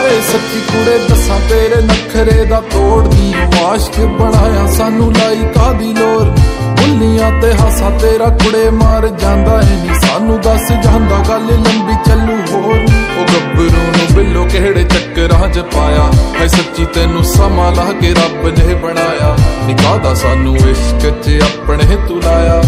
ਹਾਏ ਸੱਚੀ ਕੁੜੇ ਦੱਸਾਂ ਤੇਰੇ ਨਖਰੇ ਦਾ ਤੋੜਦੀ ਆਸ਼ਕ ਬਣਾਇਆ ਸਾਨੂੰ ਲਾਈ ਕਾਦੀ ਲੋਰ ਬੁੱਲੀਆਂ ਤੇ ਹਾਸਾ ਤੇਰਾ ਕੁੜੇ ਮਾਰ ਜਾਂਦਾ ਏ ਨੀ ਸਾਨੂੰ ਦੱਸ ਜਾਂਦਾ ਗੱਲ ਲੰਬੀ ਚੱਲੂ ਹੋਰ ਉਹ ਗੱਭਰੂ ਨੂੰ ਬਿੱਲੋ ਕਿਹੜੇ ਚੱਕਰਾਂ 'ਚ ਪਾਇਆ ਹੈ ਸੱਚੀ ਤੈਨੂੰ ਸਮਾਂ ਲਾ ਕੇ ਰੱਬ ਨੇ ਬਣਾਇਆ ਨਿਕਾਹ ਦਾ ਸਾਨੂੰ ਇਸ਼ਕ 'ਚ ਆਪਣੇ ਤੂੰ ਲਾਇਆ